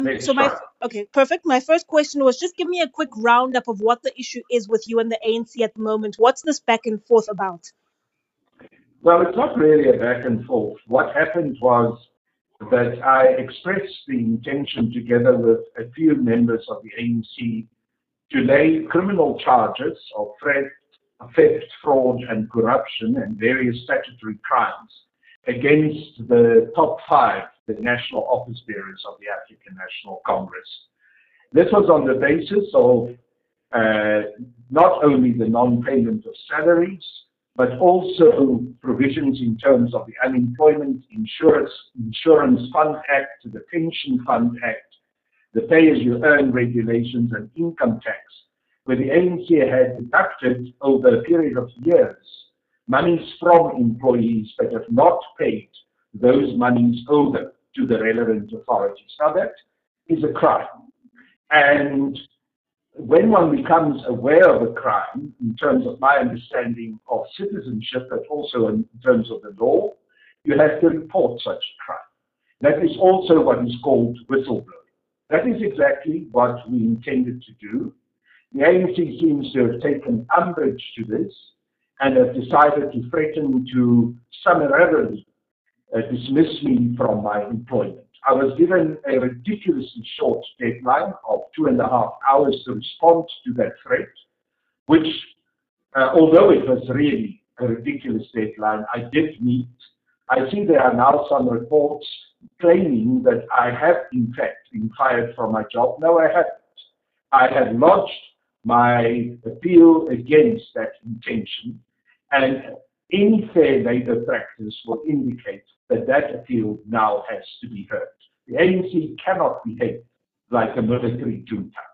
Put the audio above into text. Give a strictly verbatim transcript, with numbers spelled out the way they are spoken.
Let's So my try. okay, perfect. My first question was just give me a quick roundup of what the issue is with you and the A N C at the moment. What's this back and forth about? Well, it's not really a back and forth. What happened was that I expressed the intention, together with a few members of the A N C, to lay criminal charges of theft, theft, fraud, and corruption and various statutory crimes against the top five, the national office bearers of the African National Congress. This was on the basis of uh, not only the non-payment of salaries, but also provisions in terms of the Unemployment Insurance, Insurance Fund Act, the Pension Fund Act, the pay-as-you-earn regulations, and income tax, where the A N C had deducted over a period of years monies from employees but have not paid those monies over to the relevant authorities. Now that is a crime. And when one becomes aware of a crime, in terms of my understanding of citizenship, but also in terms of the law, you have to report such a crime. That is also what is called whistleblowing. That is exactly what we intended to do. The A N C seems to have taken umbrage to this and have decided to threaten to summarily uh, dismiss me from my employment. I was given a ridiculously short deadline of two and a half hours to respond to that threat, which, uh, although it was really a ridiculous deadline, I did meet. I see there are now some reports claiming that I have, in fact, been fired from my job. No, I haven't. I have lodged my appeal against that intention, and any fair labor practice will indicate that that appeal now has to be heard. The A N C cannot behave like a military junta.